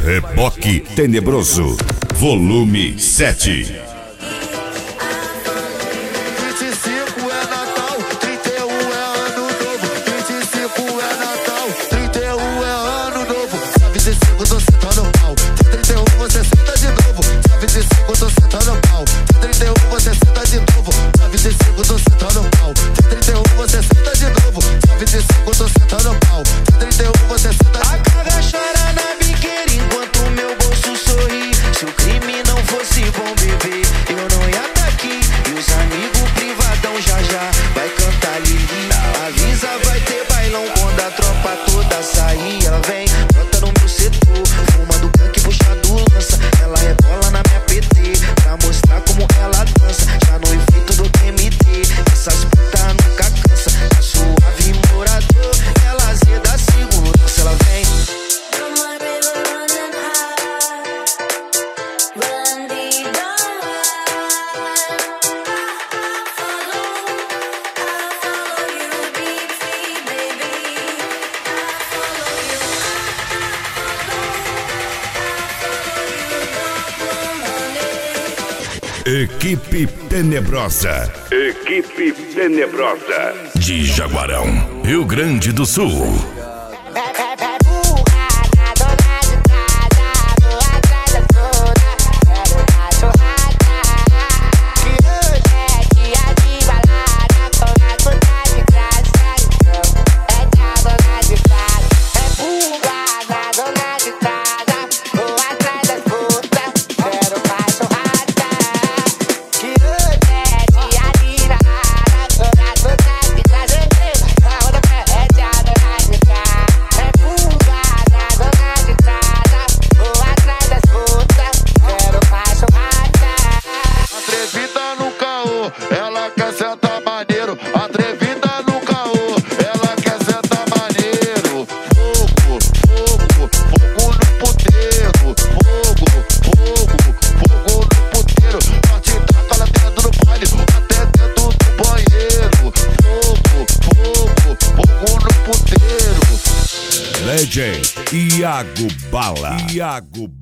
Reboque Tenebroso, volume 7. 25 é Natal, 31 é Ano Novo. 25 é Natal, 31 é Ano Novo. Dia 25 tô sentando pau, dia 31 você senta de novo. Dia 25 tô sentando pau, dia 31 você senta de novo. Dia 25 tô sentando pau, dia 31 você senta de novo. Dia 25 tô sentando pau, dia 31 você senta de novo. A cara chora na biqueira enquanto meu bolso sorri. Se o crime não fosse bom, bebê, eu não ia tá aqui. E os amigos privadão já vai cantar Lili. Avisa, vai ter bailão quando a tropa toda sair. Ela vem, brota no meu setor, fumando canque, puxando lança. Ela rebola na minha PT, pra mostrar como ela dança. Já no efeito do DMT, essas putas nunca cansa. Tá suave, morador, ela zeda segurança. Ela vem. Equipe Tenebrosa. Equipe Tenebrosa. De Jaguarão, Rio Grande do Sul. Ela quer sentar maneiro, atrevida no caô. Ela quer sentar maneiro. Fogo, fogo, fogo no puteiro. Fogo, fogo, fogo no puteiro. Nós te taca lá dentro do baile, até dentro do banheiro. Fogo, fogo, fogo no puteiro. Legend Iago Bala.